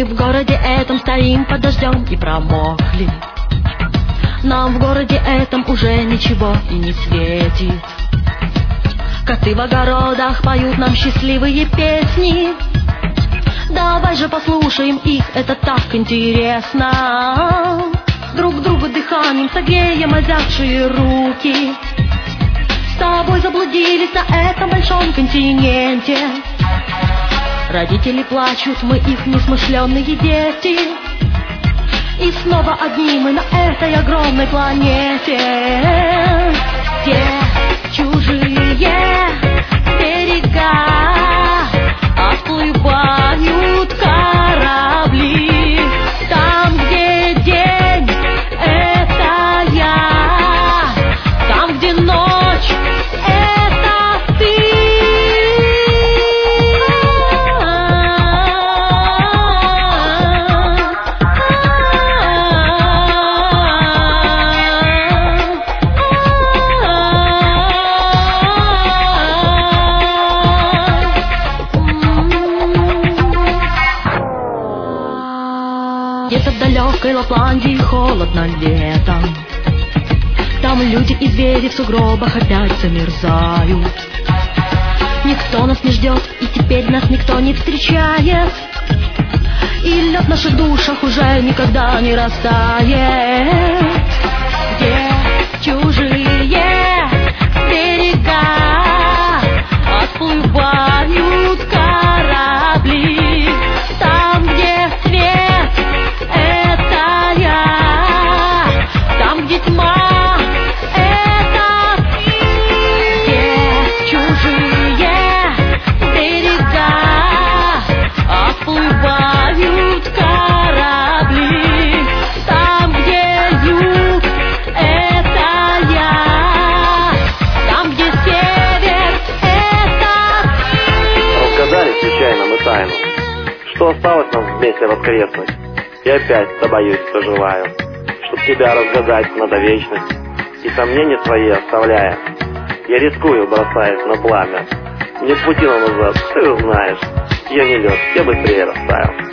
Мы в городе этом стоим под дождем и промокли. Нам в городе этом уже ничего и не светит. Коты в огородах поют нам счастливые песни. Давай же послушаем их, это так интересно. Друг другу дыханием согреем озябшие руки. С тобой заблудились на этом большом континенте. Родители плачут, мы их несмышленные дети. И снова одни мы на этой огромной планете, где чужие берега отплывают корабли. Там, где день — это я, там, где ночь — это ты. Где-то в далекой Лапландии холодно летом. Там люди и звери в сугробах опять замерзают. Никто нас не ждет, и теперь нас никто не встречает. И лед в наших душах уже никогда не растает. Где чужие берега отплывают корабли. Там, где свет — это я, там, где тьма — это ты. Где чужие берега отплывают корабли. Там, где юг — это я, там, где север — это ты. Разгадали случайно мы тайну, что осталось нам вместе воскреснуть. И опять с тобою пожелаю, чтоб тебя разгадать надо вечность. И сомнения свои оставляя, я рискую, бросаясь на пламя. Нет пути назад, ты знаешь, я не лед, я быстрее растаял.